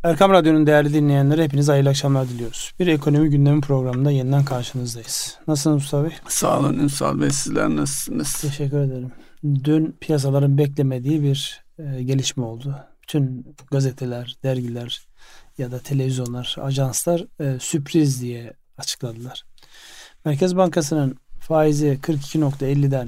Erkam Radyo'nun değerli dinleyenleri, hepinize hayırlı akşamlar diliyoruz. Bir ekonomi gündemi programında yeniden karşınızdayız. Nasılsınız Mustafa Bey? Sağ olun Ünsal Bey, sizler nasılsınız? Teşekkür ederim. Dün piyasaların beklemediği bir gelişme oldu. Bütün gazeteler, dergiler ya da televizyonlar, ajanslar sürpriz diye açıkladılar. Merkez Bankası'nın faizi 42.50'den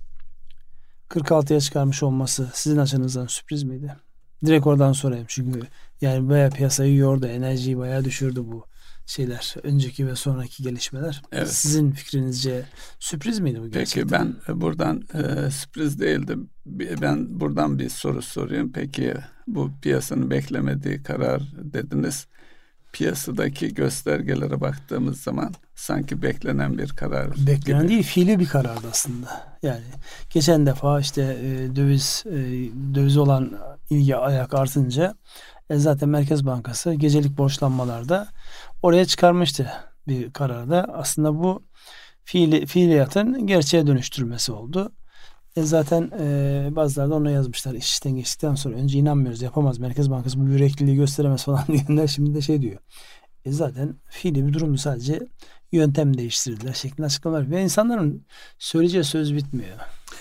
46'ya çıkarmış olması sizin açınızdan sürpriz miydi? Direkt oradan sorayım, çünkü yani bayağı piyasayı yordu, enerjiyi bayağı düşürdü bu şeyler, önceki ve sonraki gelişmeler. Evet. Sizin fikrinizce sürpriz miydi bu gerçekten? Peki ben buradan sürpriz değildi. Ben buradan bir soru sorayım. Peki bu piyasanın beklemediği karar dediniz. Piyasadaki göstergelere baktığımız zaman sanki beklenen bir karar. Beklenen gibi. değil, fiili bir karardı aslında. Yani geçen defa işte döviz olan ilgi ayak artınca zaten Merkez Bankası gecelik borçlanmalarda oraya çıkarmıştı bir kararda. Aslında bu fiiliyatın gerçeğe dönüştürülmesi oldu. Zaten bazıları da ona yazmışlar. İş işten geçtikten sonra önce inanmıyoruz, yapamaz Merkez Bankası, bu yürekliliği gösteremez falan diyenler şimdi de şey diyor. Zaten fiili bir durumdu, sadece yöntem değiştirdiler şeklinde açıklamalar. Ve insanların söyleyeceği söz bitmiyor.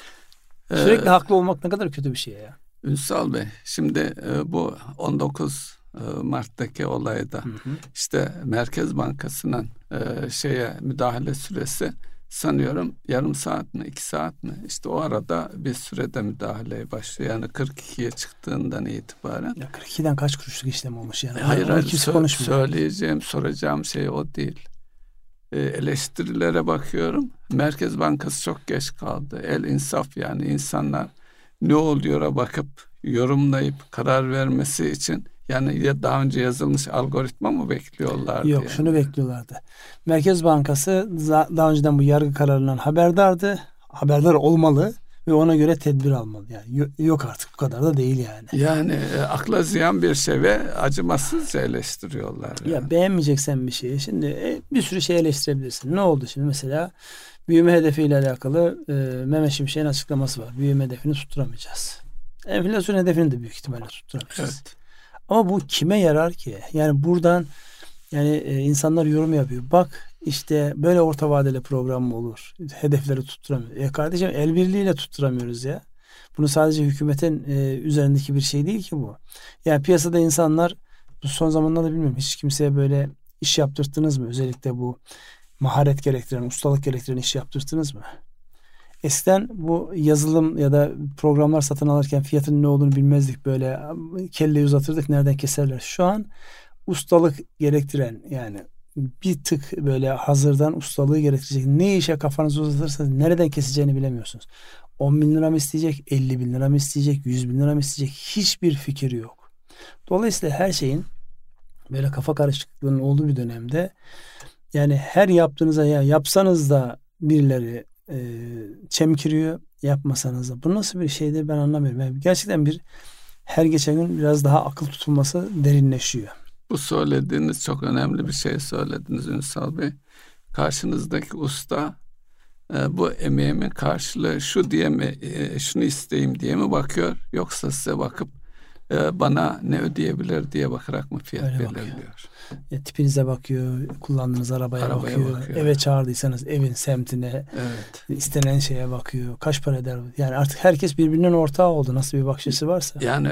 Sürekli haklı olmak ne kadar kötü bir şey ya. Ünsal Bey, şimdi bu 19 Mart'taki olayda işte Merkez Bankası'nın müdahale süresi sanıyorum yarım saat mi 2 saat mi, işte o arada bir sürede müdahaleye başlıyor. Yani 42'ye çıktığından itibaren. Ya 42'den kaç kuruşluk işlem olmuş yani. Hayır, söyleyeceğim, soracağım şey o değil. Eleştirilere bakıyorum. Merkez Bankası çok geç kaldı. El insaf, yani insanlar ne oluyor'a bakıp yorumlayıp karar vermesi için, yani ya daha önce yazılmış algoritma mı bekliyorlardı? Yok, yani? şunu bekliyorlardı. Merkez Bankası daha önceden bu yargı kararından haberdardı. Haberdar olmalı ve ona göre tedbir almalı. Yani yok artık, bu kadar da değil yani. Yani akla ziyan bir şey ve acımasızca eleştiriyorlar. Yani. Ya beğenmeyeceksen bir şeyi, şimdi bir sürü şey eleştirebilirsin. Ne oldu şimdi mesela? Büyüme hedefiyle alakalı Mehmet Şimşek'in açıklaması var. Büyüme hedefini tutturamayacağız. Enflasyon hedefini de büyük ihtimalle tutturamayacağız. Evet. Ama bu kime yarar ki? Yani buradan insanlar yorum yapıyor. Bak işte böyle orta vadeli program mı olur? Hedefleri tutturamıyor. Kardeşim, el birliğiyle tutturamıyoruz ya. Bunu sadece hükümetin üzerindeki bir şey değil ki bu. Yani piyasada insanlar, bu son zamanlarda bilmiyorum, hiç kimseye böyle iş yaptırttınız mı? Özellikle bu maharet gerektiren, ustalık gerektiren iş yaptırttınız mı? Eskiden bu yazılım ya da programlar satın alırken fiyatının ne olduğunu bilmezdik. Böyle kelleyi uzatırdık, nereden keserler. Şu an ustalık gerektiren, yani bir tık böyle hazırdan ustalığı gerektirecek ne işe kafanızı uzatırsanız nereden keseceğini bilemiyorsunuz. 10 bin lira mı isteyecek, 50 bin lira mı isteyecek, 100 bin lira mı isteyecek, hiçbir fikir yok. Dolayısıyla her şeyin böyle kafa karışıklığının olduğu bir dönemde, yani her yaptığınıza, ya yapsanız da birileri çemkiriyor, yapmasanız da. Bu nasıl bir şeydir, ben anlamıyorum. Yani gerçekten her geçen gün biraz daha akıl tutulması derinleşiyor. Bu söylediğiniz çok önemli bir şey söylediniz Ünsal Bey. Karşınızdaki usta bu emeğimin karşılığı şu diye mi, şunu isteyeyim diye mi bakıyor, yoksa size bakıp bana ne ödeyebilir diye bakarak mı fiyat belirliyor? Tipinize bakıyor, kullandığınız arabaya bakıyor, eve çağırdıysanız evin semtine, evet, istenen şeye bakıyor, kaç para eder. Yani artık herkes birbirinin ortağı oldu, nasıl bir bakış açısı varsa. Yani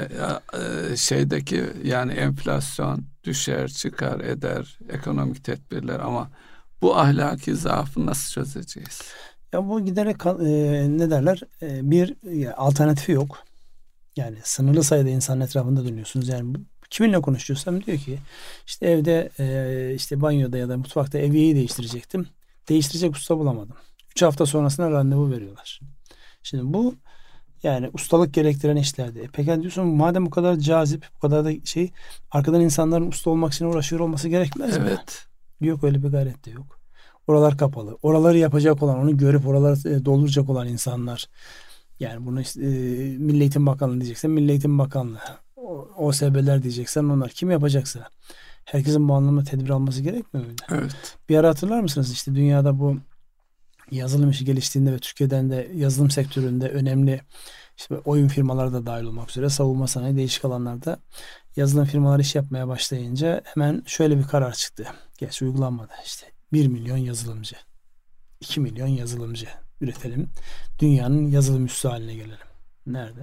yani enflasyon düşer, çıkar, eder, ekonomik tedbirler, ama bu ahlaki zaafı nasıl çözeceğiz? Ya bu giderek ne derler, bir alternatifi yok. Yani sınırlı sayıda insanın etrafında dönüyorsunuz. Yani kiminle konuşuyorsam diyor ki işte evde işte banyoda ya da mutfakta evyeyi değiştirecektim. Değiştirecek usta bulamadım. 3 hafta sonrasına randevu veriyorlar. Şimdi bu yani ustalık gerektiren işlerde. Peki diyorsun, madem bu kadar cazip, bu kadar da arkadan insanların usta olmak için uğraşıyor olması gerekmez mi? Evet. Yok, öyle bir gayret de yok. Oralar kapalı. Oraları yapacak olan, onu görüp oraları dolduracak olan insanlar. Yani bunu Milli Eğitim Bakanlığı diyeceksen Milli Eğitim Bakanlığı, OSB'ler diyeceksen onlar, kim yapacaksa herkesin bu anlamda tedbir alması gerekmiyor mu? Evet. Bir ara hatırlar mısınız, işte dünyada bu yazılım işi geliştiğinde ve Türkiye'den de yazılım sektöründe önemli işte oyun firmaları da dahil olmak üzere savunma sanayi, değişik alanlarda yazılım firmaları iş yapmaya başlayınca hemen şöyle bir karar çıktı. Gerçi uygulanmadı işte. 1 milyon yazılımcı, 2 milyon yazılımcı üretelim. Dünyanın yazılım üssü haline gelelim. Nerede?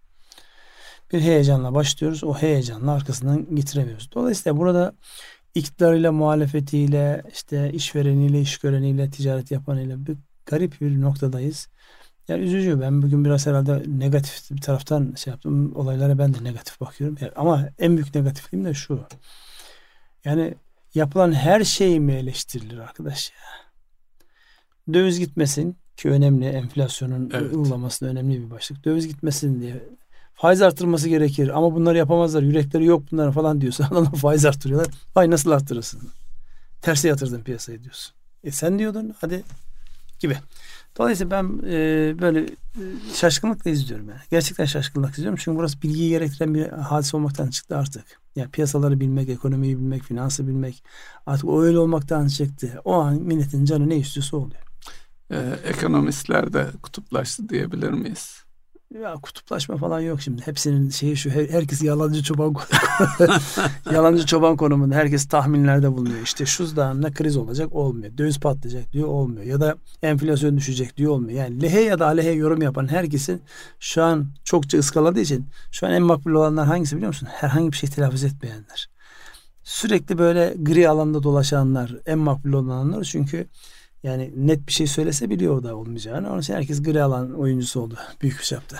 Bir heyecanla başlıyoruz. O heyecanla arkasından getiremiyoruz. Dolayısıyla burada iktidarıyla, muhalefetiyle, işte işvereniyle, işgöreniyle, ticaret yapanıyla bir garip bir noktadayız. Yani üzücü. Ben bugün biraz herhalde negatif bir taraftan şey yaptım. Olaylara ben de negatif bakıyorum. Yani ama en büyük negatifliğim de şu. Yani yapılan her şey mi eleştirilir arkadaş ya? Döviz gitmesin ki önemli. Enflasyonun uygulaması da önemli bir başlık. Döviz gitmesin diye faiz artırması gerekir ama bunları yapamazlar. Yürekleri yok bunların falan diyorsun. Adamlar faiz artırıyorlar. Vay nasıl artırırsın? Terse yatırdın piyasayı diyorsun. Sen diyordun hadi gibi. Dolayısıyla ben böyle şaşkınlıkla izliyorum. Yani. Gerçekten şaşkınlıkla izliyorum. Çünkü burası bilgiyi gerektiren bir hadise olmaktan çıktı artık. Yani piyasaları bilmek, ekonomiyi bilmek, finansı bilmek artık o öyle olmaktan çıktı. O an milletin canı ne istiyorsa oluyor. Ekonomistler de kutuplaştı diyebilir miyiz? Ya kutuplaşma falan yok şimdi. Hepsinin şeyi şu, herkes yalancı çoban yalancı çoban konumunda. Herkes tahminlerde bulunuyor. İşte şu zaman kriz olacak olmuyor. Döviz patlayacak diyor olmuyor. Ya da enflasyon düşecek diyor olmuyor. Yani lehe ya da aleyhe yorum yapan herkesin şu an çokça ıskaladığı için şu an en makbul olanlar hangisi biliyor musun? Herhangi bir şey telaffuz etmeyenler. Sürekli böyle gri alanda dolaşanlar en makbul olanlar çünkü yani net bir şey söylese biliyor o da olmayacağını. Onun için herkes gri alan oyuncusu oldu. Büyük bir çapta.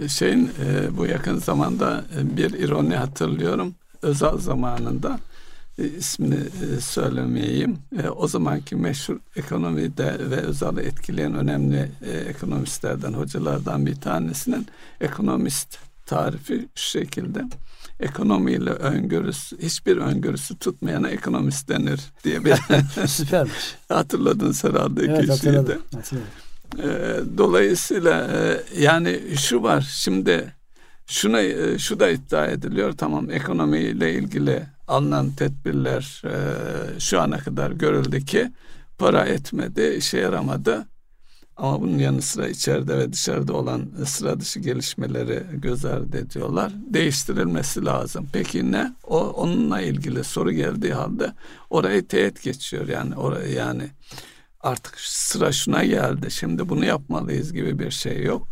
Bu yakın zamanda bir ironi hatırlıyorum. Özal zamanında ismini söylemeyeyim. O zamanki meşhur ekonomide ve Özal'ı etkileyen önemli ekonomistlerden, hocalardan bir tanesinin ekonomist tarifi şu şekilde: ekonomiyle hiçbir öngörüsü tutmayana ekonomist denir diye bir süpermiş. Hatırladınız herhalde. Evet, hatırladım. Dolayısıyla yani şu var şimdi şu da iddia ediliyor. Tamam, ekonomiyle ilgili alınan tedbirler şu ana kadar görüldü ki para etmedi, işe yaramadı. Ama bunun yanı sıra içeride ve dışarıda olan sıra dışı gelişmeleri göz ardı ediyorlar. Değiştirilmesi lazım. Peki ne? Onunla ilgili soru geldiği halde orayı teyit geçiyor. Yani artık sıra şuna geldi. Şimdi bunu yapmalıyız gibi bir şey yok.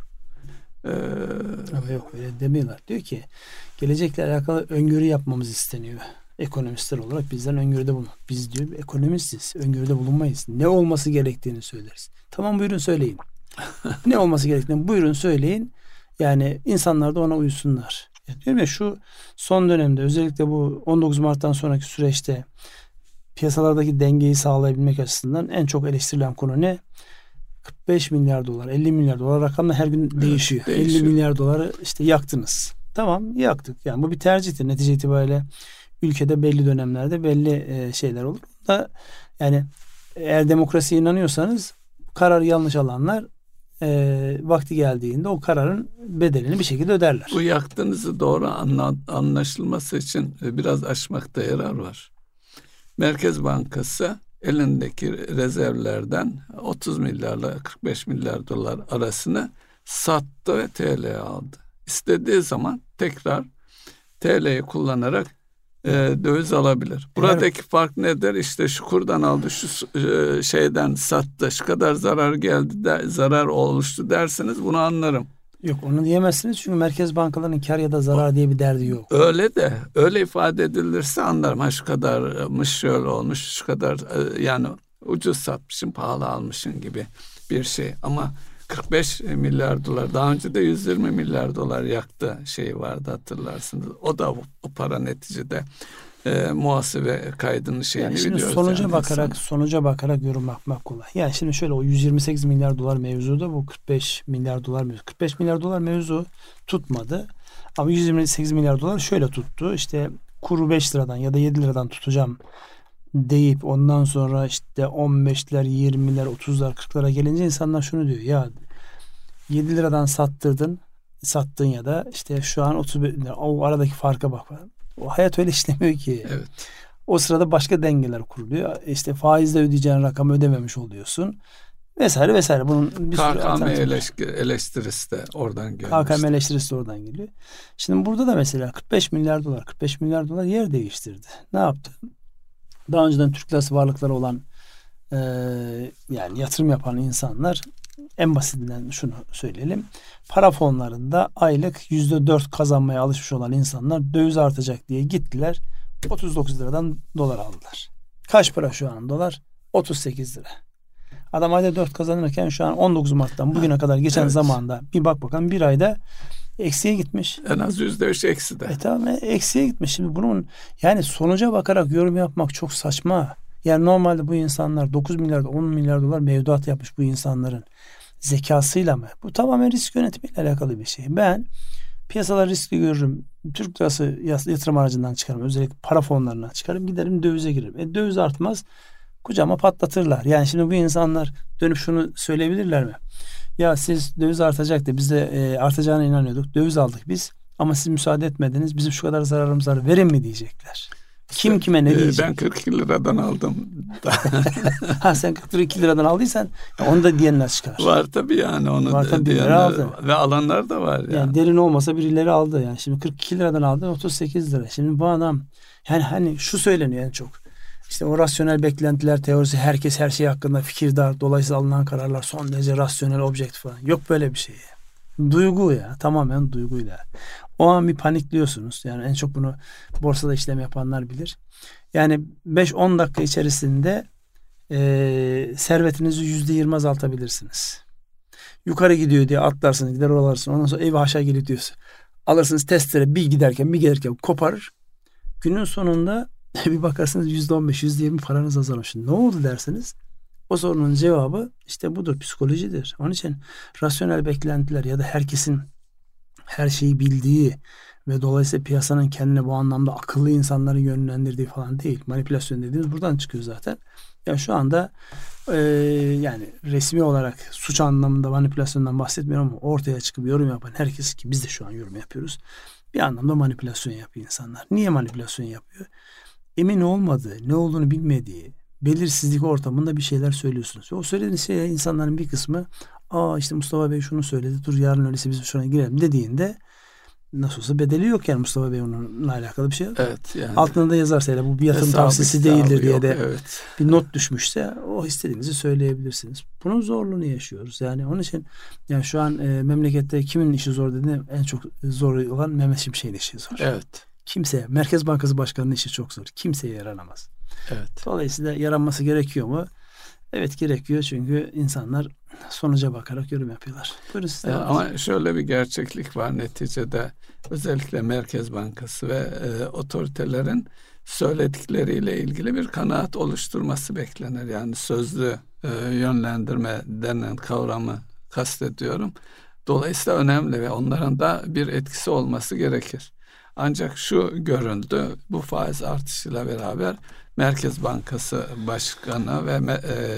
Ama yok öyle demiyorlar. Diyor ki gelecekle alakalı öngörü yapmamız isteniyor. Ekonomistler olarak bizden öngörüde bulun. Biz diyor ekonomistiz. Öngörüde bulunmayız. Ne olması gerektiğini söyleriz. Tamam buyurun söyleyin. Ne olması gerektiğini buyurun söyleyin. Yani insanlar da ona uysunlar. Ya diyorum ya şu son dönemde özellikle bu 19 Mart'tan sonraki süreçte piyasalardaki dengeyi sağlayabilmek açısından en çok eleştirilen konu ne? 45 milyar dolar, 50 milyar dolar rakamlar her gün değişiyor. 50 milyar doları işte yaktınız. Tamam yaktık. Yani bu bir tercihtir. Netice itibariyle ülkede belli dönemlerde belli şeyler olur. Da yani eğer demokrasiye inanıyorsanız kararı yanlış alanlar vakti geldiğinde o kararın bedelini bir şekilde öderler. Bu yaktığınızı doğru anlaşılması için biraz açmakta yarar var. Merkez Bankası elindeki rezervlerden 30 milyarla 45 milyar dolar arasını sattı ve TL'ye aldı. İstediği zaman tekrar TL'yi kullanarak döviz alabilir. Buradaki fark nedir? İşte şu kurdan aldı, şu şeyden sattı, şu kadar zarar geldi, zarar oluştu derseniz bunu anlarım. Yok onu diyemezsiniz çünkü merkez bankalarının kar ya da zarar diye bir derdi yok. Öyle ifade edilirse anlarım. Ha şu kadarmış, şöyle olmuş, şu kadar yani ucuz satmışım, pahalı almışım gibi bir şey. Ama 45 milyar dolar, daha önce de 120 milyar dolar yaktı şey vardı hatırlarsınız. O da o para neticede muhasebe kaydının şeyini yani şimdi biliyoruz. Sonuca bakarak yorum yapmak kolay. Yani şimdi şöyle o 128 milyar dolar mevzuda bu 45 milyar dolar mevzu. 45 milyar dolar mevzu tutmadı. Ama 128 milyar dolar şöyle tuttu. İşte kuru 5 liradan ya da 7 liradan tutacağım deyip ondan sonra işte 15'ler, 20'ler, 30'lar, 40'lara gelince insanlar şunu diyor. Ya 7 liradan sattın ya da işte şu an 35 lira. O aradaki farka bak. O hayat öyle işlemiyor ki. Evet. O sırada başka dengeler kuruluyor. İşte faizle ödeyeceğin rakamı ödememiş oluyorsun. vesaire vesaire. Bunun bir sürü KKM eleştirisi de oradan geliyor. KKM eleştirisi de oradan geliyor. Şimdi burada da mesela 45 milyar dolar yer değiştirdi. Ne yaptı? Daha önceden Türk lirası varlıkları olan yani yatırım yapan insanlar, en basitinden şunu söyleyelim. Para fonlarında aylık %4 kazanmaya alışmış olan insanlar döviz artacak diye gittiler. 39 liradan dolar aldılar. Kaç para şu an dolar? 38 lira. Adam ayda 4 kazanırken şu an 19 Mart'tan bugüne kadar geçen zamanda bir bak bakalım, bir ayda eksiye gitmiş. En az %3 eksi de. Tamam, eksiye gitmiş. Şimdi bunun yani sonuca bakarak yorum yapmak çok saçma. Yani normalde bu insanlar 9 milyar 10 milyar dolar mevduat yapmış bu insanların zekasıyla mı? Bu tamamen risk yönetimiyle alakalı bir şey. Ben piyasalar riskli görürüm. Türk lirası yatırım aracından çıkarım. Özellikle para fonlarından çıkarım. Giderim dövize girerim. Döviz artmaz. Kucağıma patlatırlar. Yani şimdi bu insanlar dönüp şunu söyleyebilirler mi? Ya siz döviz artacak da biz de artacağına inanıyorduk. Döviz aldık biz. Ama siz müsaade etmediniz. Bizim şu kadar zararımız var. Verin mi diyecekler. Kim kime ne diyecek? Ben 42 liradan aldım. Sen 42 liradan aldıysan onu da diyenler çıkar. Var tabii yani onu var tabii, diyenler aldı. Ve alanlar da var yani derin olmasa birileri aldı. Yani şimdi 42 liradan aldı 38 lira. Şimdi bu adam yani hani şu söyleniyor en çok. İşte o rasyonel beklentiler teorisi, herkes her şey hakkında fikirdar. Dolayısıyla alınan kararlar son derece rasyonel, objektif falan. Yok böyle bir şey. Duygu ya. Tamamen duyguyla. O an bir panikliyorsunuz. Yani en çok bunu borsada işlem yapanlar bilir. Yani 5-10 dakika içerisinde servetinizi %20 azaltabilirsiniz. Yukarı gidiyor diye atlarsınız, gider olarsınız. Ondan sonra evi aşağı geliyor diyorsun. Alırsınız testere, bir gelirken koparır. Günün sonunda bir bakarsınız %15, %20 paranız azalmış. Ne oldu dersiniz? O sorunun cevabı işte budur, psikolojidir. Onun için rasyonel beklentiler ya da herkesin her şeyi bildiği ve dolayısıyla piyasanın kendine bu anlamda akıllı insanları yönlendirdiği falan değil. Manipülasyon dediğimiz buradan çıkıyor zaten. Yani şu anda yani resmi olarak suç anlamında manipülasyondan bahsetmiyorum ama ortaya çıkıp yorum yapan herkes, ki biz de şu an yorum yapıyoruz, bir anlamda manipülasyon yapıyor insanlar. Niye manipülasyon yapıyor? Emin olmadığı, ne olduğunu bilmediği, belirsizlik ortamında bir şeyler söylüyorsunuz. O söylediğiniz şey insanların bir kısmı işte Mustafa Bey şunu söyledi, dur yarın öyleyse biz şuna girelim dediğinde nasıl olsa bedeli yok yani Mustafa Bey onunla alakalı bir şey yok. Evet, yani. Altında da yazarsa bu bir yatırım tavsiyesi değildir diye de evet, bir not düşmüşse o istediğinizi söyleyebilirsiniz. Bunun zorluğunu yaşıyoruz. Yani onun için yani şu an memlekette kimin işi zor dediğinde en çok zor olan Mehmet Şimşek'in işi zor. Evet. Kimseye, Merkez Bankası Başkanı'nın işi çok zor. Kimseye yaranamaz. Evet. Dolayısıyla yaranması gerekiyor mu? Evet, gerekiyor, çünkü insanlar sonuca bakarak yorum yapıyorlar. Buyurun siz de. Ama şöyle bir gerçeklik var neticede, özellikle Merkez Bankası ve otoritelerin söyledikleriyle ilgili bir kanaat oluşturması beklenir. Yani sözlü yönlendirme denen kavramı kastediyorum. Dolayısıyla önemli ve onların da bir etkisi olması gerekir. Ancak şu görüldü, bu faiz artışıyla beraber Merkez Bankası Başkanı ve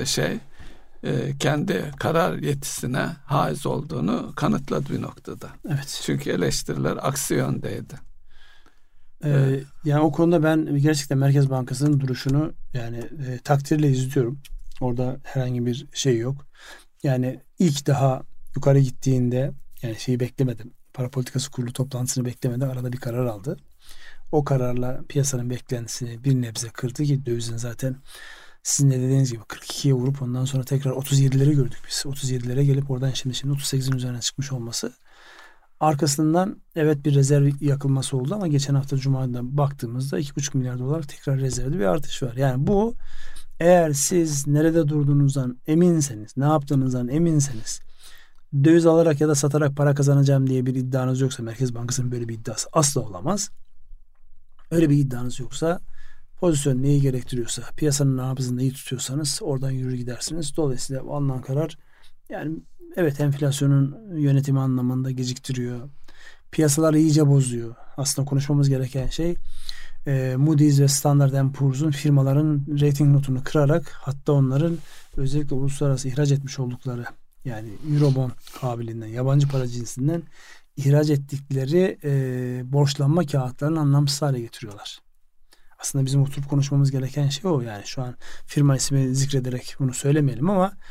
kendi karar yetisine haiz olduğunu kanıtladı bir noktada. Evet. Çünkü eleştiriler aksi yöndeydi. Yani o konuda ben gerçekten Merkez Bankası'nın duruşunu yani takdirle izliyorum. Orada herhangi bir şey yok. Yani ilk daha yukarı gittiğinde yani şeyi beklemedim. Para Politikası Kurulu toplantısını beklemeden arada bir karar aldı. O kararla piyasanın beklentisini bir nebze kırdı ki dövizin zaten sizin de dediğiniz gibi 42'ye vurup ondan sonra tekrar 37'lere gördük biz. 37'lere gelip oradan şimdi 38'in üzerine çıkmış olması. Arkasından evet bir rezerv yakılması oldu ama geçen hafta Cuma'da baktığımızda 2,5 milyar dolar tekrar rezervde bir artış var. Yani bu, eğer siz nerede durduğunuzdan eminseniz, ne yaptığınızdan eminseniz, döviz alarak ya da satarak para kazanacağım diye bir iddianız yoksa, Merkez Bankası'nın böyle bir iddiası asla olamaz. Öyle bir iddianız yoksa, pozisyon neyi gerektiriyorsa, piyasanın nabzını iyi tutuyorsanız oradan yürür gidersiniz. Dolayısıyla alınan karar yani evet enflasyonun yönetimi anlamında geciktiriyor. Piyasaları iyice bozuyor. Aslında konuşmamız gereken şey Moody's ve Standard & Poor's'un firmaların rating notunu kırarak, hatta onların özellikle uluslararası ihraç etmiş oldukları yani Eurobond kabiliğinden, yabancı para cinsinden ihraç ettikleri borçlanma kağıtlarını anlamsız hale getiriyorlar. Aslında bizim oturup konuşmamız gereken şey o. Yani şu an firma ismi zikrederek bunu söylemeyelim ama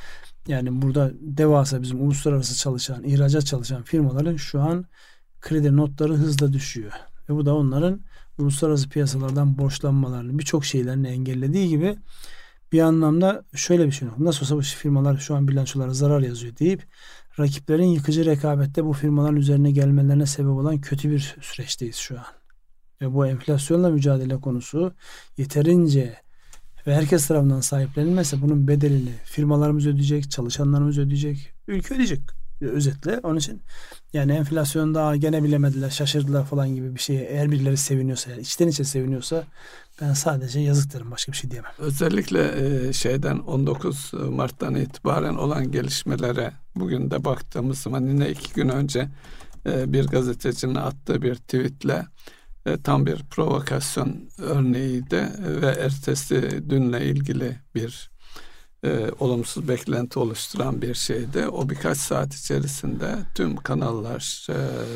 Yani burada devasa bizim uluslararası çalışan, ihracat çalışan firmaların şu an kredi notları hızla düşüyor. Ve bu da onların uluslararası piyasalardan borçlanmalarını, birçok şeylerini engellediği gibi bir anlamda şöyle bir şey yok. Nasıl olsa bu firmalar şu an bilançolara zarar yazıyor deyip rakiplerin yıkıcı rekabette bu firmaların üzerine gelmelerine sebep olan kötü bir süreçteyiz şu an. Ve bu enflasyonla mücadele konusu yeterince ve herkes tarafından sahiplenilmezse bunun bedelini firmalarımız ödeyecek, çalışanlarımız ödeyecek, ülke ödeyecek özetle. Onun için yani enflasyonda gene bilemediler, şaşırdılar falan gibi bir şeye eğer birileri seviniyorsa, yani içten içe seviniyorsa ben sadece yazık derim, başka bir şey diyemem. Özellikle 19 Mart'tan itibaren olan gelişmelere bugün de baktığımız zaman yine 2 gün önce bir gazetecinin attığı bir tweetle tam bir provokasyon örneğiydi ve ertesi dünle ilgili bir olumsuz beklenti oluşturan bir şeydi. O birkaç saat içerisinde tüm kanallar,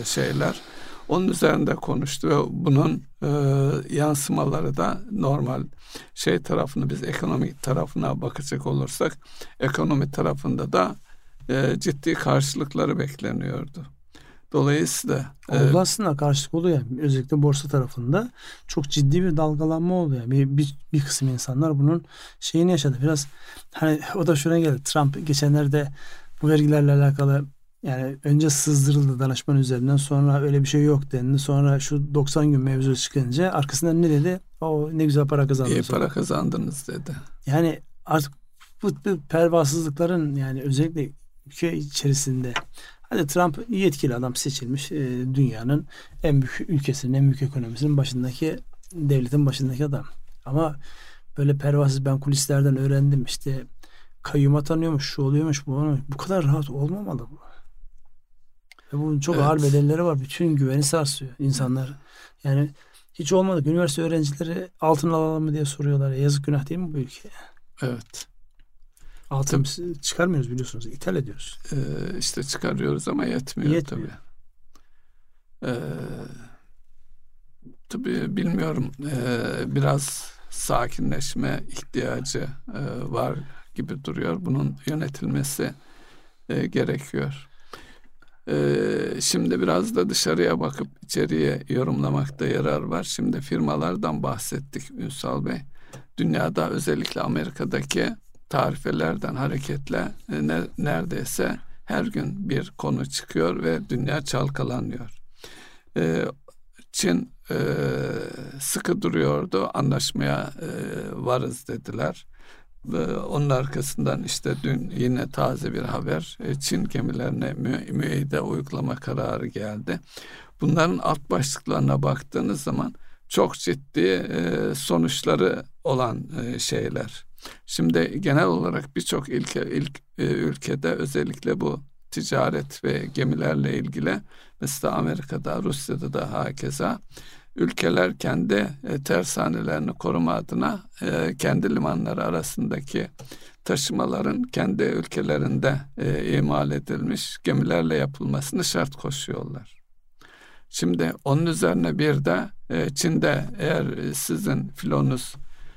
onun üzerinde konuştu ve bunun yansımaları da normal tarafını, biz ekonomi tarafına bakacak olursak ekonomi tarafında da ciddi karşılıkları bekleniyordu. Dolayısıyla oldu aslında, karşılık oluyor yani. Özellikle borsa tarafında çok ciddi bir dalgalanma oluyor. Bir kısım insanlar bunun şeyini yaşadı. Biraz hani o da şuna geldi. Trump geçenlerde bu vergilerle alakalı yani önce sızdırıldı danışman üzerinden, sonra öyle bir şey yok dendi. Sonra şu 90 gün mevzu çıkınca arkasından ne dedi? O ne güzel para kazandınız. İyi para kazandınız dedi. Yani artık bu pervasızlıkların, yani özellikle ülke içerisinde, hadi Trump yetkili adam seçilmiş, dünyanın en büyük ülkesinin, en büyük ekonomisinin başındaki, devletin başındaki adam. Ama böyle pervasız, ben kulislerden öğrendim işte kayyum atanıyormuş, şu oluyormuş, bu oluyormuş. Bu kadar rahat olmamalı bu. Ve bunun çok ağır bedelleri var. Bütün güveni sarsıyor insanlar. Yani hiç olmadık. Üniversite öğrencileri altın alalım mı diye soruyorlar. Yazık, günah değil mi bu ülkeye? Evet. Altın çıkarmıyoruz biliyorsunuz. İthal ediyoruz. İşte çıkarıyoruz ama yetmiyor. Tabii. Tabii bilmiyorum. Biraz sakinleşme ihtiyacı var gibi duruyor. Bunun yönetilmesi gerekiyor. Şimdi biraz da dışarıya bakıp içeriye yorumlamakta yarar var. Şimdi firmalardan bahsettik Ünsal Bey. Dünyada, özellikle Amerika'daki tarifelerden hareketle neredeyse her gün bir konu çıkıyor ve dünya çalkalanıyor. Çin sıkı duruyordu, anlaşmaya varız dediler. Onun arkasından işte dün yine taze bir haber, Çin gemilerine müeyyide uygulama kararı geldi. Bunların alt başlıklarına baktığınız zaman çok ciddi sonuçları olan şeyler. Şimdi genel olarak birçok ülkede özellikle bu ticaret ve gemilerle ilgili, mesela Amerika'da, Rusya'da da hakeza, ülkeler kendi tersanelerini koruma adına kendi limanları arasındaki taşımaların kendi ülkelerinde imal edilmiş gemilerle yapılmasını şart koşuyorlar. Şimdi onun üzerine bir de Çin'de, eğer sizin filonuz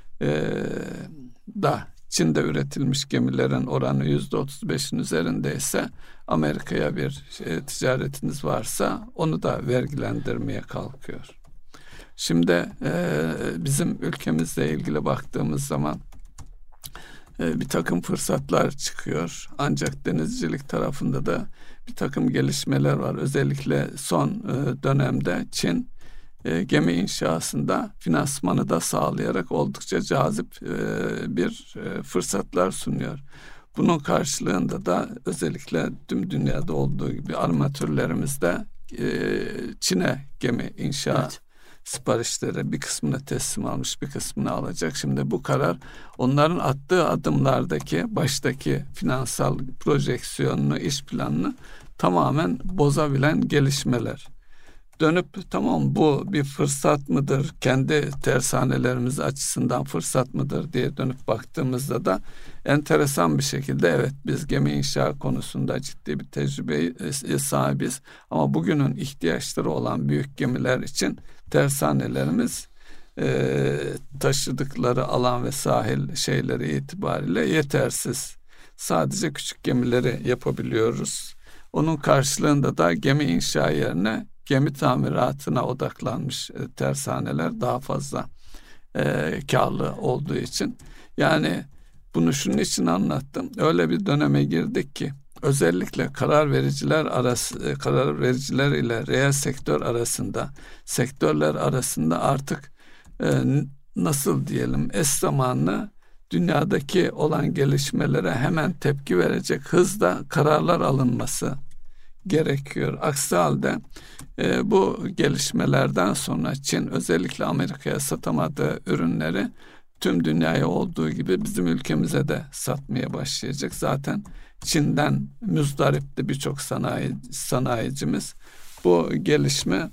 da Çin'de üretilmiş gemilerin oranı %35'in üzerindeyse, Amerika'ya bir ticaretiniz varsa onu da vergilendirmeye kalkıyor. Şimdi bizim ülkemizle ilgili baktığımız zaman bir takım fırsatlar çıkıyor. Ancak denizcilik tarafında da bir takım gelişmeler var. Özellikle son dönemde Çin gemi inşasında finansmanı da sağlayarak oldukça cazip bir fırsatlar sunuyor. Bunun karşılığında da özellikle tüm dünyada olduğu gibi armatörlerimiz de Çin'e gemi inşa siparişleri, bir kısmını teslim almış, bir kısmını alacak. Şimdi bu karar onların attığı adımlardaki baştaki finansal projeksiyonunu, iş planını tamamen bozabilen gelişmeler. Dönüp tamam, bu bir fırsat mıdır, kendi tersanelerimiz açısından fırsat mıdır diye dönüp baktığımızda da enteresan bir şekilde evet, biz gemi inşa konusunda ciddi bir tecrübeye sahibiz ama bugünün ihtiyaçları olan büyük gemiler için tersanelerimiz taşıdıkları alan ve sahil şeyleri itibariyle yetersiz. sadece küçük gemileri yapabiliyoruz. Onun karşılığında da gemi inşa yerine gemi tamiratına odaklanmış tersaneler daha fazla karlı olduğu için. Yani bunu şunun için anlattım. Öyle bir döneme girdik ki özellikle karar vericiler ile reel sektör arasında, sektörler arasında artık nasıl diyelim, eş zamanlı dünyadaki olan gelişmelere hemen tepki verecek hızda kararlar alınması gerekiyor. Aksi halde bu gelişmelerden sonra Çin özellikle Amerika'ya satamadığı ürünleri tüm dünyaya olduğu gibi bizim ülkemize de satmaya başlayacak. Zaten Çin'den müzdaripti birçok sanayicimiz. Bu gelişme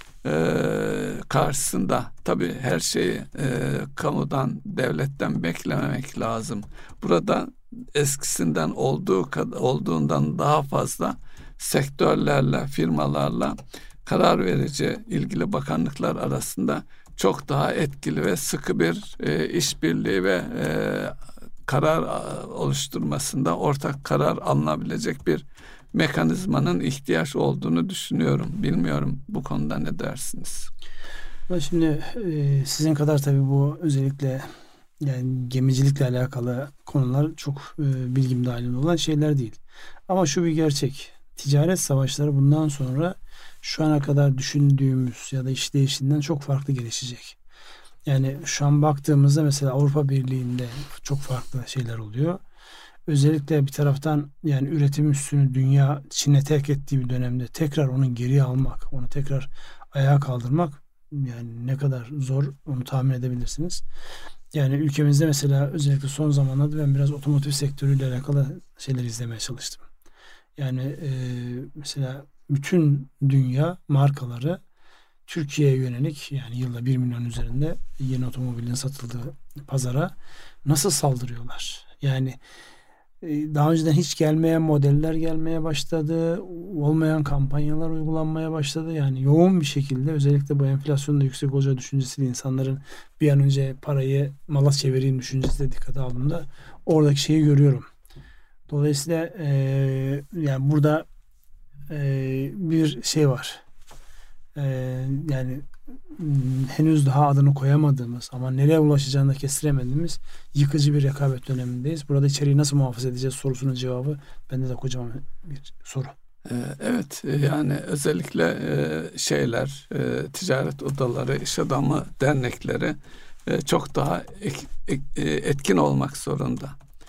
karşısında tabii her şeyi kamudan, devletten beklememek lazım. Burada eskisinden olduğundan daha fazla sektörlerle, firmalarla karar verici ilgili bakanlıklar arasında çok daha etkili ve sıkı bir işbirliği ve karar oluşturmasında ortak karar alınabilecek bir mekanizmanın ihtiyaç olduğunu düşünüyorum. Bilmiyorum, bu konuda ne dersiniz? Şimdi sizin kadar tabii bu özellikle yani gemicilikle alakalı konular çok bilgim dahilinde olan şeyler değil. Ama şu bir gerçek. Ticaret savaşları bundan sonra şu ana kadar düşündüğümüz ya da işleyişinden çok farklı gelişecek. Yani şu an baktığımızda mesela Avrupa Birliği'nde çok farklı şeyler oluyor. Özellikle bir taraftan yani üretim üstünü dünya Çin'e terk ettiği bir dönemde tekrar onu geriye almak, onu tekrar ayağa kaldırmak yani ne kadar zor onu tahmin edebilirsiniz. Yani ülkemizde mesela özellikle son zamanlarda ben biraz otomotiv sektörüyle alakalı şeyler izlemeye çalıştım. Yani mesela bütün dünya markaları Türkiye'ye yönelik yani yılda 1 milyon üzerinde yeni otomobilin satıldığı pazara nasıl saldırıyorlar? Yani daha önceden hiç gelmeyen modeller gelmeye başladı. Olmayan kampanyalar uygulanmaya başladı. Yani yoğun bir şekilde özellikle bu enflasyonun da yüksek olacağı düşüncesiyle insanların bir an önce parayı mala çevireyim düşüncesi de dikkate aldığımda oradaki şeyi görüyorum. Dolayısıyla yani burada bir şey var. Yani henüz daha adını koyamadığımız ama nereye ulaşacağını da kestiremediğimiz yıkıcı bir rekabet dönemindeyiz. Burada içeriği nasıl muhafaza edeceğiz sorusunun cevabı bende de kocaman bir soru. Evet, yani özellikle ticaret odaları, iş adamı dernekleri çok daha etkin olmak zorunda.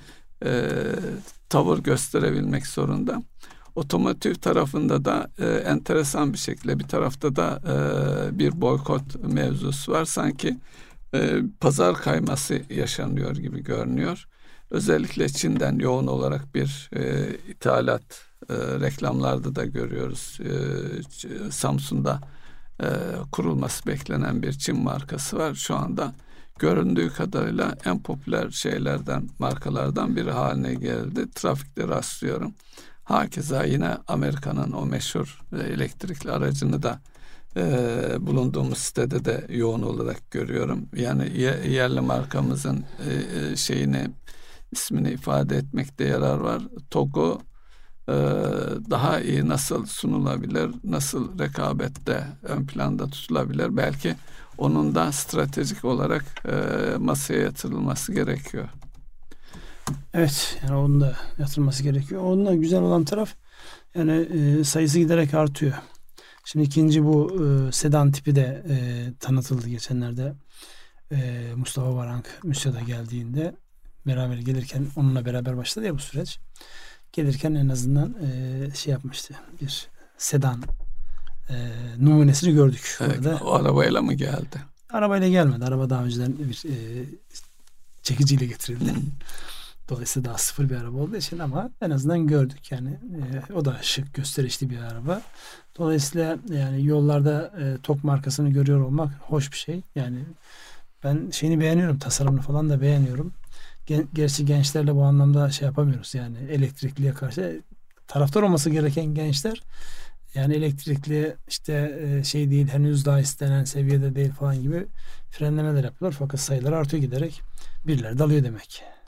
Tavır gösterebilmek zorunda. Otomotiv tarafında da enteresan bir şekilde bir tarafta da bir boykot mevzusu var. Sanki pazar kayması yaşanıyor gibi görünüyor. Özellikle Çin'den yoğun olarak bir ithalat reklamlarda da görüyoruz. Samsun'da kurulması beklenen bir Çin markası var. Şu anda göründüğü kadarıyla en popüler markalardan biri haline geldi. Trafikte rastlıyorum. Hakeza yine Amerika'nın o meşhur elektrikli aracını da bulunduğumuz sitede de yoğun olarak görüyorum. Yani yerli markamızın ismini ifade etmekte yarar var. TOG'u daha iyi nasıl sunulabilir, nasıl rekabette ön planda tutulabilir? Belki onun da stratejik olarak masaya yatırılması gerekiyor. Evet, yani onun da yatırılması gerekiyor. Onun da güzel olan taraf yani sayısı giderek artıyor. Şimdi ikinci bu sedan tipi de tanıtıldı geçenlerde. Mustafa Varank MÜSYAD'a geldiğinde beraber gelirken onunla beraber başladı ya bu süreç. Gelirken en azından yapmıştı. Bir sedan numunesini gördük. Evet, o arabayla mı geldi? Arabayla gelmedi. Araba daha önceden bir çekiciyle getirildi. Dolayısıyla daha sıfır bir araba olduğu için ama en azından gördük yani o da şık, gösterişli bir araba. Dolayısıyla yani yollarda TOG markasını görüyor olmak hoş bir şey. Yani ben şeyini beğeniyorum, tasarımını falan da beğeniyorum. Gerçi gençlerle bu anlamda yapamıyoruz yani elektrikliye karşı taraftar olması gereken gençler yani elektrikli değil henüz daha istenen seviyede değil falan gibi frenlemeler yapıyorlar fakat sayılar artıyor giderek birileri dalıyor demek.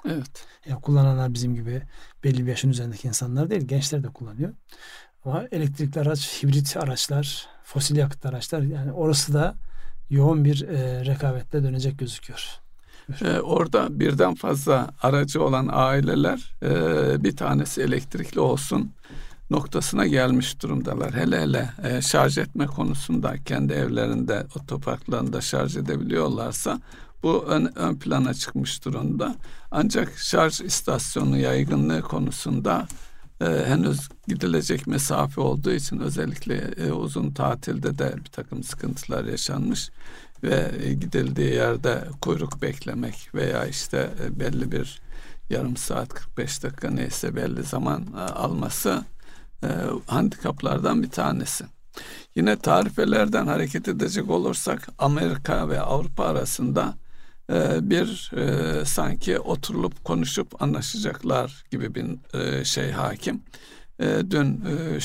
Evet. Yani kullananlar bizim gibi belli bir yaşın üzerindeki insanlar değil, gençler de kullanıyor. Ama elektrikli araç, hibrit araçlar, fosil yakıtlı araçlar, yani orası da yoğun bir rekabetle dönecek gözüküyor. Orada birden fazla aracı olan aileler bir tanesi elektrikli olsun noktasına gelmiş durumdalar. Hele hele şarj etme konusunda kendi evlerinde, otoparklarında şarj edebiliyorlarsa bu ön plana çıkmış durumda. Ancak şarj istasyonu yaygınlığı konusunda henüz gidilecek mesafe olduğu için özellikle uzun tatilde de bir takım sıkıntılar yaşanmış ve gidildiği yerde kuyruk beklemek veya işte belli bir yarım saat 45 dakika neyse belli zaman alması handikaplardan bir tanesi. Yine tarifelerden hareket edecek olursak Amerika ve Avrupa arasında bir sanki oturulup konuşup anlaşacaklar gibi bir şey hakim. Dün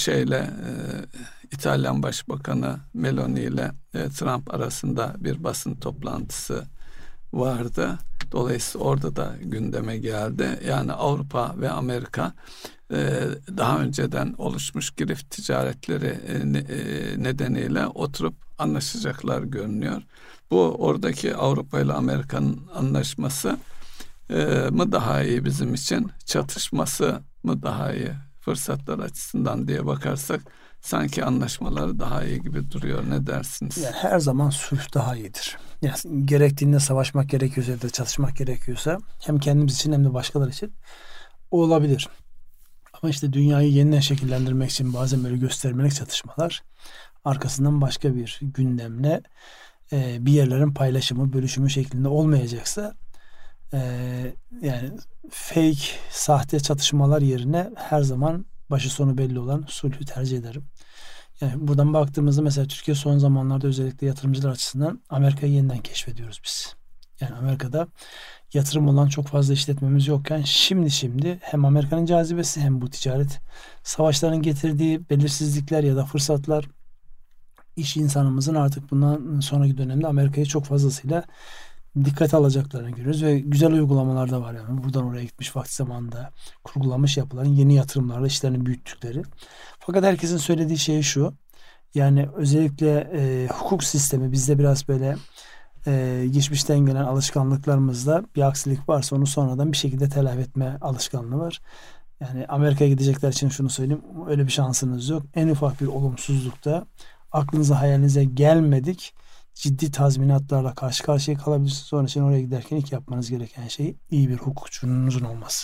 İtalyan Başbakanı Meloni ile Trump arasında bir basın toplantısı vardı. Dolayısıyla orada da gündeme geldi. Yani Avrupa ve Amerika daha önceden oluşmuş girift ticaretleri nedeniyle oturup anlaşacaklar görünüyor. Bu oradaki Avrupa ile Amerika'nın anlaşması mı daha iyi bizim için, çatışması mı daha iyi fırsatlar açısından diye bakarsak sanki anlaşmaları daha iyi gibi duruyor. Ne dersiniz? Yani her zaman sulh daha iyidir. Yani gerektiğinde savaşmak gerekiyorsa ya da çatışmak gerekiyorsa hem kendimiz için hem de başkaları için o olabilir. Ama işte dünyayı yeniden şekillendirmek için bazen böyle göstermelik çatışmalar arkasından başka bir gündemle bir yerlerin paylaşımı, bölüşümü şeklinde olmayacaksa yani fake, sahte çatışmalar yerine her zaman başı sonu belli olan sulhü tercih ederim. Yani buradan baktığımızda mesela Türkiye son zamanlarda özellikle yatırımcılar açısından Amerika'yı yeniden keşfediyoruz biz. Yani Amerika'da yatırım olan çok fazla işletmemiz yokken şimdi hem Amerika'nın cazibesi hem bu ticaret savaşların getirdiği belirsizlikler ya da fırsatlar iş insanımızın artık bundan sonraki dönemde Amerika'yı çok fazlasıyla dikkate alacaklarını görüyoruz ve güzel uygulamalar da var. Yani buradan oraya gitmiş vakti zamanında kurgulanmış yapılan yeni yatırımlarla işlerini büyüttükleri. Fakat herkesin söylediği şey şu. Yani özellikle hukuk sistemi bizde biraz böyle geçmişten gelen alışkanlıklarımızda bir aksilik varsa onu sonradan bir şekilde telafi etme alışkanlığı var. Yani Amerika'ya gidecekler için şunu söyleyeyim. Öyle bir şansınız yok. En ufak bir olumsuzlukta aklınıza hayalinize gelmedik ciddi tazminatlarla karşı karşıya kalabilirsiniz. Sonra için oraya giderken ilk yapmanız gereken şey iyi bir hukukçunuzun olması.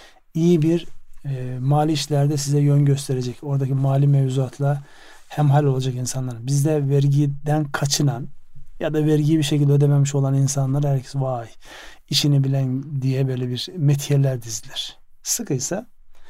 İyi bir mali işlerde size yön gösterecek. Oradaki mali mevzuatla hemhal olacak insanlar. Bizde vergiden kaçınan ya da vergiyi bir şekilde ödememiş olan insanlar herkes vay işini bilen diye böyle bir metiyeler dizilir. Sıkıysa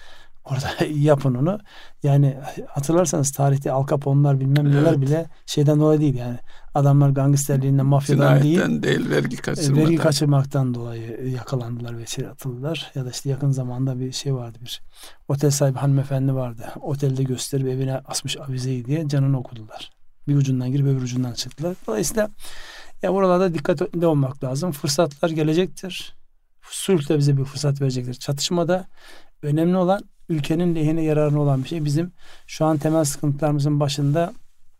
orada yapın onu. Yani hatırlarsanız tarihte Al Capone'lar bilmem neler bile şeyden dolayı değil yani. Adamlar gangsterliğinden, mafyadan değil vergi kaçırmaktan dolayı yakalandılar ve içeri atıldılar. Ya da işte yakın zamanda bir şey vardı, bir otel sahibi hanımefendi vardı. Otelde gösterip evine asmış avizeyi diye canını okudular. Bir ucundan girip öbür ucundan çıktılar. Dolayısıyla ya buralarda dikkatli olmak lazım. Fırsatlar gelecektir. Sulh da bize bir fırsat verecektir. Çatışmada önemli olan ülkenin lehine yararına olan bir şey. Bizim şu an temel sıkıntılarımızın başında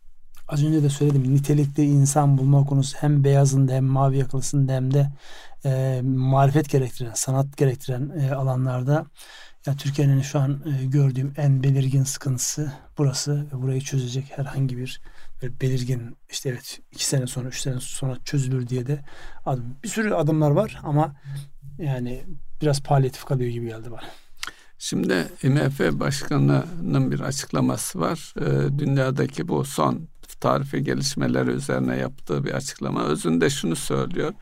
az önce de söyledim. Nitelikli insan bulma konusu hem beyazında hem mavi yakalısında hem de marifet gerektiren, sanat gerektiren alanlarda yani Türkiye'nin şu an gördüğüm en belirgin sıkıntısı burası ve burayı çözecek herhangi bir belirgin işte evet 2 sene sonra 3 sene sonra çözülür diye de bir sürü adımlar var ama yani biraz palyatif kalıyor gibi geldi bana. Şimdi IMF Başkanı'nın bir açıklaması var. Dünyadaki bu son tarife gelişmeleri üzerine yaptığı bir açıklama. Özünde şunu söylüyor.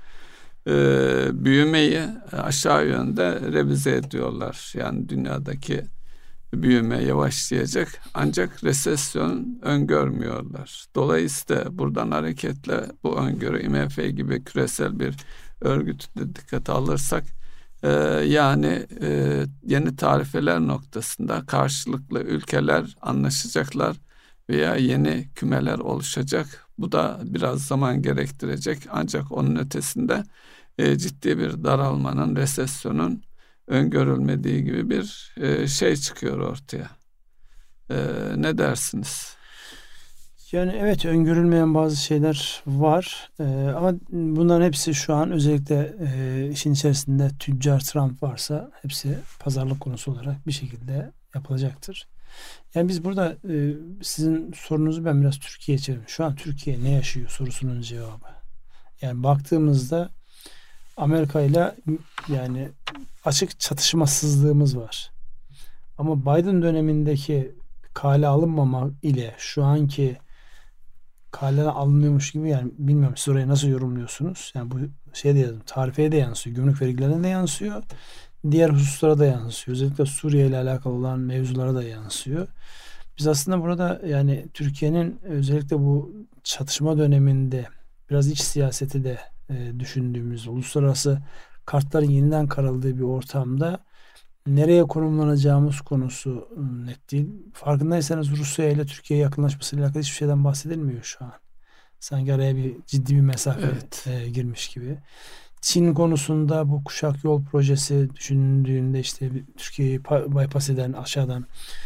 Büyümeyi aşağı yönde revize ediyorlar. Yani dünyadaki büyüme yavaşlayacak ancak resesyon öngörmüyorlar. Dolayısıyla buradan hareketle bu öngörü IMF gibi küresel bir örgütü dikkate alırsak yani yeni tarifeler noktasında karşılıklı ülkeler anlaşacaklar veya yeni kümeler oluşacak. Bu da biraz zaman gerektirecek ancak onun ötesinde ciddi bir daralmanın, resesyonun öngörülmediği gibi bir şey çıkıyor ortaya. Ne dersiniz? Yani evet, öngörülmeyen bazı şeyler var. Ama bunların hepsi şu an özellikle işin içerisinde tüccar Trump varsa hepsi pazarlık konusu olarak bir şekilde yapılacaktır. Yani biz burada sizin sorunuzu ben biraz Türkiye'ye çevirdim. Şu an Türkiye ne yaşıyor sorusunun cevabı. Yani baktığımızda Amerika ile yani açık çatışmasızlığımız var. Ama Biden dönemindeki kale alınmama ile şu anki kale alınıyormuş gibi, yani bilmiyorum siz orayı nasıl yorumluyorsunuz? Yani bu şey de yazdım, tarifeye de yansıyor, gümrük vergilerine de yansıyor. Diğer hususlara da yansıyor. Özellikle Suriye ile alakalı olan mevzulara da yansıyor. Biz aslında burada yani Türkiye'nin özellikle bu çatışma döneminde biraz iç siyaseti de düşündüğümüz, uluslararası kartların yeniden karaldığı bir ortamda nereye konumlanacağımız konusu net değil. Farkındaysanız Rusya ile Türkiye yakınlaşmasıyla alakalı hiçbir şeyden bahsedilmiyor şu an. Sanki araya bir ciddi bir mesafe girmiş gibi. Çin konusunda bu kuşak yol projesi düşündüğünde işte Türkiye'yi bypass eden aşağıdan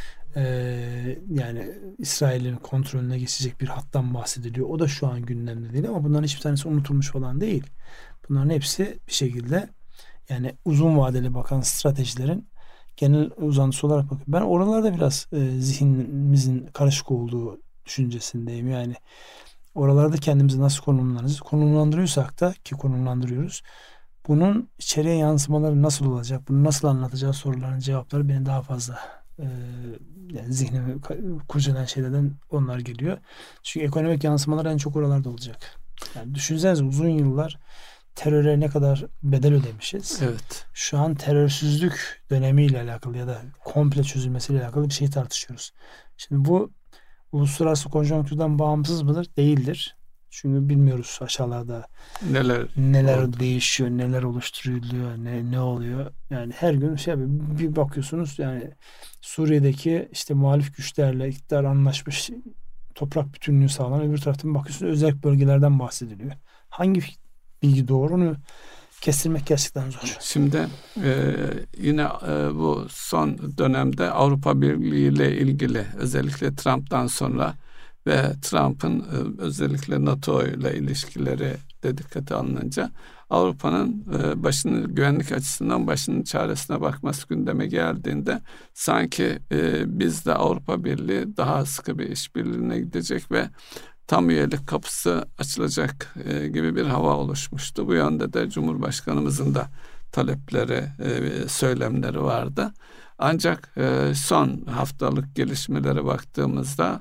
yani İsrail'in kontrolüne geçecek bir hattan bahsediliyor. O da şu an gündemde değil ama bunların hiçbir tanesi unutulmuş falan değil. Bunların hepsi bir şekilde yani uzun vadeli bakan stratejilerin genel uzantısı olarak bakıyorum. Ben oralarda biraz zihnimizin karışık olduğu düşüncesindeyim. Yani oralarda kendimizi nasıl konumlandırıyorsak da ki konumlandırıyoruz. Bunun içeriye yansımaları nasıl olacak? Bunu nasıl anlatacağı soruların cevapları beni daha fazla yani zihnimi kurcalayan şeylerden onlar geliyor. Çünkü ekonomik yansımalar en çok oralarda olacak. Yani düşünsenize uzun yıllar teröre ne kadar bedel ödemişiz. Evet. Şu an terörsüzlük dönemiyle alakalı ya da komple çözülmesiyle alakalı bir şey tartışıyoruz. Şimdi bu uluslararası konjonktürden bağımsız mıdır? Değildir. Çünkü bilmiyoruz aşağılarda neler değişiyor, neler oluşturuluyor, ne oluyor. Yani her gün bir bakıyorsunuz yani Suriye'deki işte muhalif güçlerle iktidar anlaşmış, toprak bütünlüğü sağlanan, öbür taraftan bakıyorsunuz özel bölgelerden bahsediliyor. Hangi bilgi doğru, onu kestirmek gerçekten zor. Şimdi yine bu son dönemde Avrupa Birliği ile ilgili özellikle Trump'tan sonra ve Trump'ın özellikle NATO ile ilişkileri de dikkate alınınca Avrupa'nın güvenlik açısından başının çaresine bakması gündeme geldiğinde sanki biz de Avrupa Birliği daha sıkı bir işbirliğine gidecek ve tam üyelik kapısı açılacak gibi bir hava oluşmuştu. Bu yönde de Cumhurbaşkanımızın da talepleri, söylemleri vardı. Ancak son haftalık gelişmelere baktığımızda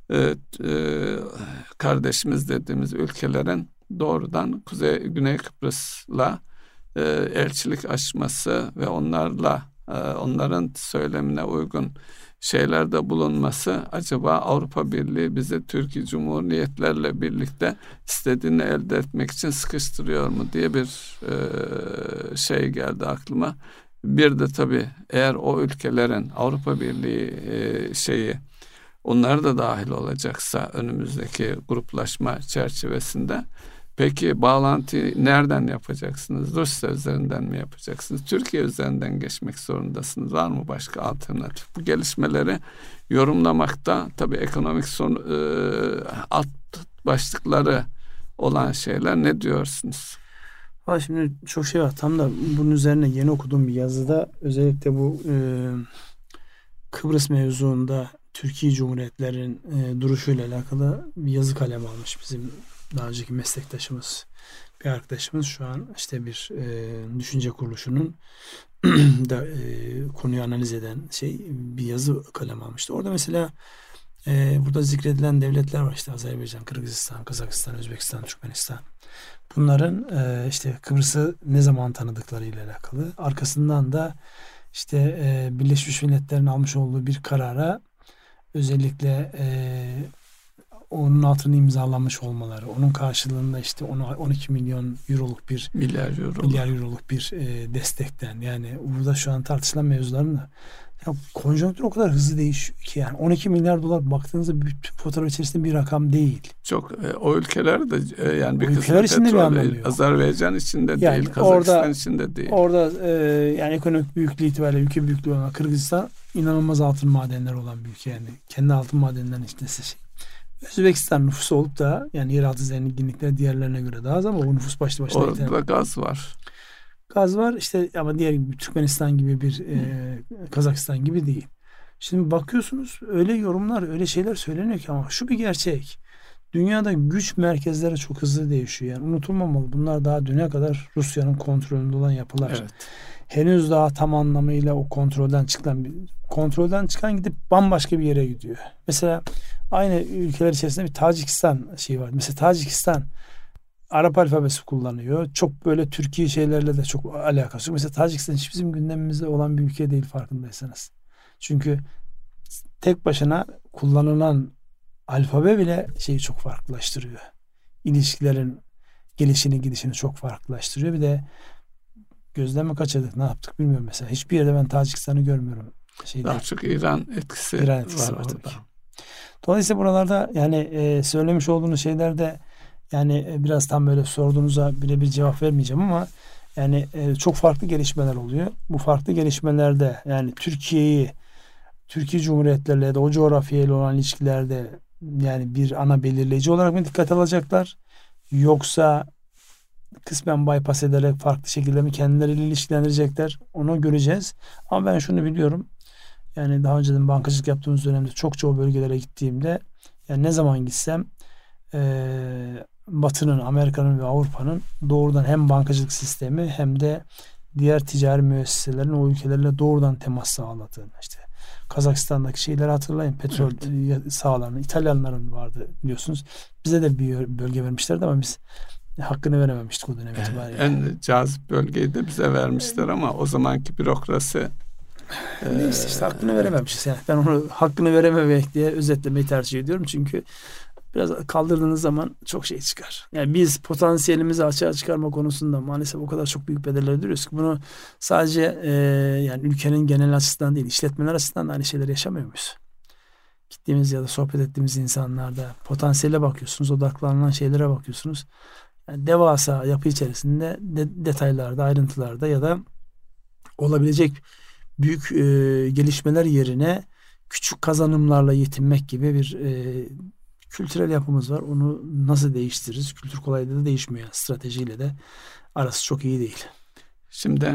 kardeşimiz dediğimiz ülkelerin doğrudan Güney Kıbrıs'la elçilik açması ve onların söylemine uygun şeylerde bulunması, acaba Avrupa Birliği bizi Türkiye Cumhuriyetlerle birlikte istediğini elde etmek için sıkıştırıyor mu diye bir şey geldi aklıma. Bir de tabii eğer o ülkelerin Avrupa Birliği onlar da dahil olacaksa önümüzdeki gruplaşma çerçevesinde, peki bağlantıyı nereden yapacaksınız? Rusya üzerinden mi yapacaksınız? Türkiye üzerinden geçmek zorundasınız. Var mı başka alternatif? Bu gelişmeleri yorumlamakta tabii ekonomik alt başlıkları olan şeyler, ne diyorsunuz? Şimdi çok şey var. Tam da bunun üzerine yeni okuduğum bir yazıda özellikle bu Kıbrıs mevzuunda Türkiye Cumhuriyetlerin duruşuyla alakalı bir yazı kalemi almış bizim daha önceki meslektaşımız, bir arkadaşımız, şu an işte bir düşünce kuruluşunun da konuyu analiz eden bir yazı kalemi almıştı. Orada mesela burada zikredilen devletler var, işte Azerbaycan, Kırgızistan, Kazakistan, Özbekistan, Türkmenistan. Bunların işte Kıbrıs'ı ne zaman tanıdıklarıyla alakalı. Arkasından da işte Birleşmiş Milletler'in almış olduğu bir karara özellikle onun altını imzalamış olmaları, onun karşılığında işte 12 milyon euroluk bir milyar euroluk bir destekten, yani burada şu an tartışılan mevzuların da Ya konjonktür o kadar hızlı değişiyor ki yani 12 milyar dolar baktığınızda bütün fotoğraf içerisinde bir rakam değil. Çok o ülkeler de yani bir ülkeler kısmı içinde bir anlamı yok. Azerbaycan içinde yani değil, Kazakistan içinde değil. Orada yani ekonomik büyüklüğü itibariyle ülke büyüklüğü olan Kırgızistan inanılmaz altın madenleri olan bir ülke yani. Kendi altın madenlerinin içinde şey. Özbekistan nüfusu olup da yani yeraltı zenginlikleri diğerlerine göre daha az ama o nüfus başlı başına orada da gaz var. Gaz var işte ama diğer gibi Türkmenistan gibi bir Kazakistan gibi değil. Şimdi bakıyorsunuz öyle yorumlar öyle şeyler söyleniyor ki ama şu bir gerçek. Dünyada güç merkezleri çok hızlı değişiyor. Yani unutulmamalı. Bunlar daha düne kadar Rusya'nın kontrolünde olan yapılar. Evet. Henüz daha tam anlamıyla o kontrolden çıkan gidip bambaşka bir yere gidiyor. Mesela aynı ülkeler içerisinde bir Tacikistan şeyi var. Mesela Tacikistan Arap alfabesi kullanıyor. Çok böyle Türkiye şeylerle de çok alakası yok. Mesela Tacikistan hiç bizim gündemimizde olan bir ülke değil farkındaysanız. Çünkü tek başına kullanılan alfabe bile şeyi çok farklılaştırıyor. İlişkilerin gelişini gidişini çok farklılaştırıyor. Bir de gözden mi kaçırdık ne yaptık bilmiyorum mesela. Hiçbir yerde ben Tacikistan'ı görmüyorum. Daha çok İran etkisi var orada. tabii. Dolayısıyla buralarda yani söylemiş olduğunuz şeylerde yani biraz tam böyle sorduğunuza birebir cevap vermeyeceğim ama yani çok farklı gelişmeler oluyor. Bu farklı gelişmelerde yani Türkiye Cumhuriyetleriyle ya da o coğrafyayla olan ilişkilerde yani bir ana belirleyici olarak mı dikkat alacaklar? Yoksa kısmen bypass ederek farklı şekilde mi kendileriyle ilişkilendirecekler? Onu göreceğiz. Ama ben şunu biliyorum. Yani daha önceden bankacılık yaptığımız dönemde çokça o bölgelere gittiğimde yani ne zaman gitsem Batı'nın, Amerika'nın ve Avrupa'nın doğrudan hem bankacılık sistemi hem de diğer ticari müesseselerin o ülkelerle doğrudan temas sağladığını işte Kazakistan'daki şeyleri hatırlayın. Petrol sahalarını İtalyanların vardı biliyorsunuz. Bize de bir bölge vermişlerdi ama biz hakkını verememiştik o dönem itibariyle. En cazip bölgeyi de bize vermişler ama o zamanki bürokrasi neyse işte hakkını verememişiz. Yani ben onu hakkını verememek diye özetlemeyi tercih ediyorum. Çünkü biraz kaldırdığınız zaman çok şey çıkar. Yani biz potansiyelimizi açığa çıkarma konusunda maalesef o kadar çok büyük bedeller ödüyoruz ki bunu sadece yani ülkenin genel açısından değil, işletmeler açısından da aynı şeyleri yaşamıyor muyuz? Gittiğimiz ya da sohbet ettiğimiz insanlarda potansiyele bakıyorsunuz, odaklanan şeylere bakıyorsunuz. Yani devasa yapı içerisinde detaylarda, ayrıntılarda ya da olabilecek büyük gelişmeler yerine küçük kazanımlarla yetinmek gibi bir kültürel yapımız var. Onu nasıl değiştiririz? Kültür kolaylığı da değişmiyor. Stratejiyle de arası çok iyi değil. Şimdi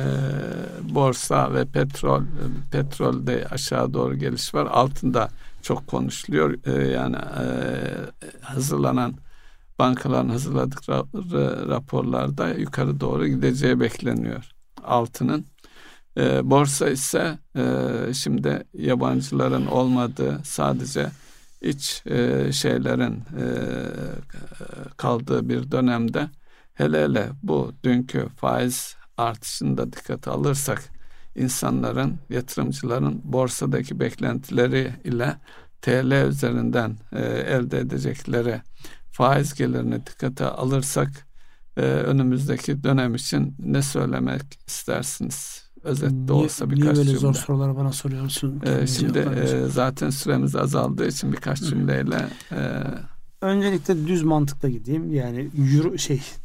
borsa ve petrolde aşağı doğru geliş var. Altında çok konuşuluyor. Yani hazırlanan bankaların hazırladıkları raporlarda yukarı doğru gideceği bekleniyor altının. Borsa ise şimdi yabancıların olmadığı sadece iç şeylerin kaldığı bir dönemde hele bu dünkü faiz artışını da dikkate alırsak insanların, yatırımcıların borsadaki beklentileri ile TL üzerinden elde edecekleri faiz gelirini dikkate alırsak önümüzdeki dönem için ne söylemek istersiniz? Özetle olsa birkaç cümle. Niye böyle zor soruları bana soruyorsun? Şimdi zaten süremiz azaldığı için birkaç cümleyle öncelikle düz mantıkla gideyim. Yani euro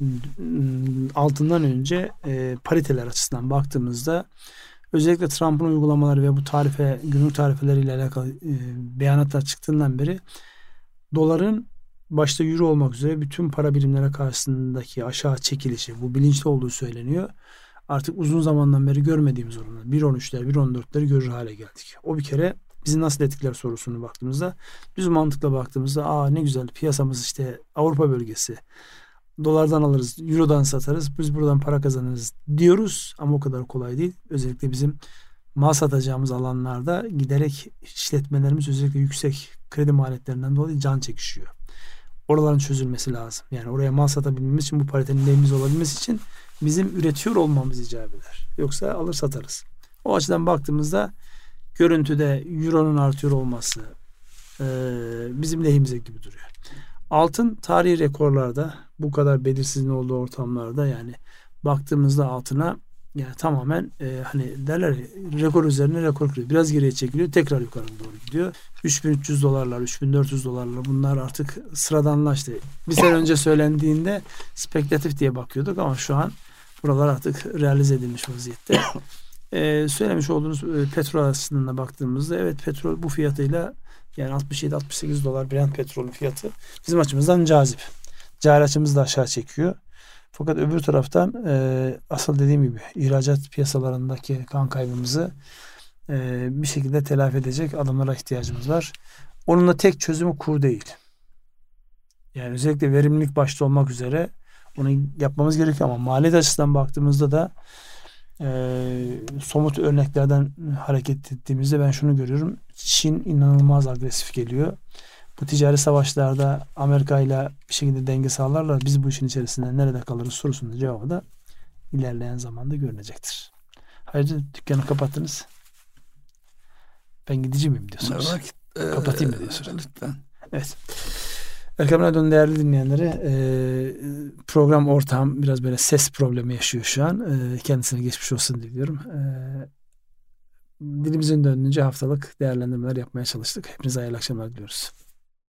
altından önce pariteler açısından baktığımızda özellikle Trump'ın uygulamaları ve bu gümrük tarifeleriyle alakalı beyanatlar çıktığından beri doların başta euro olmak üzere bütün para birimlere karşısındaki aşağı çekilişi bu bilinçli olduğu söyleniyor. Artık uzun zamandan beri görmediğimiz oranlar 1.13'ler 1.14'leri görür hale geldik. O bir kere bizi nasıl etkiler sorusunu baktığımızda düz mantıkla baktığımızda ne güzel piyasamız işte Avrupa bölgesi dolardan alırız eurodan satarız biz buradan para kazanırız diyoruz ama o kadar kolay değil. Özellikle bizim mal satacağımız alanlarda giderek işletmelerimiz özellikle yüksek kredi maliyetlerinden dolayı can çekişiyor. Oraların çözülmesi lazım. Yani oraya mal satabilmemiz için bu paritenin lehimiz olabilmesi için bizim üretiyor olmamız icap eder. Yoksa alır satarız. O açıdan baktığımızda görüntüde euronun artıyor olması bizim lehimize gibi duruyor. Altın tarihi rekorlarda bu kadar belirsizliğin olduğu ortamlarda yani baktığımızda altına Yani tamamen hani derler ya, rekor üzerine rekor kırıyor. Biraz geriye çekiliyor, tekrar yukarı doğru gidiyor. 3.300 dolarlar, 3.400 dolarlar bunlar artık sıradanlaştı. Bir sene önce söylendiğinde spekülatif diye bakıyorduk ama şu an buralar artık realize edilmiş vaziyette. Söylemiş olduğunuz petrol açısından baktığımızda evet, petrol bu fiyatıyla yani 67-68 dolar Brent petrolün fiyatı bizim açımızdan cazip. Cari açımızı da aşağı çekiyor. Fakat öbür taraftan asıl dediğim gibi ihracat piyasalarındaki kan kaybımızı bir şekilde telafi edecek adımlara ihtiyacımız var. Onun da tek çözümü kur değil. Yani özellikle verimlilik başta olmak üzere onu yapmamız gerekiyor ama maliyet açısından baktığımızda da somut örneklerden hareket ettiğimizde ben şunu görüyorum. Çin inanılmaz agresif geliyor. Bu ticari savaşlarda Amerika ile bir şekilde denge sağlarlar. Biz bu işin içerisinde nerede kalırız sorusunun cevabı da ilerleyen zamanda görünecektir. Ayrıca dükkanı kapattınız. Ben gidici miyim diyorsunuz? Kapatayım mı diyorsunuz? Lütfen. Evet. Erkam Radyo'nun değerli dinleyenleri, program ortağım biraz böyle ses problemi yaşıyor şu an. Kendisine geçmiş olsun diliyorum. Dilimizin döndüğünce haftalık değerlendirmeler yapmaya çalıştık. Hepinize hayırlı akşamlar diliyoruz.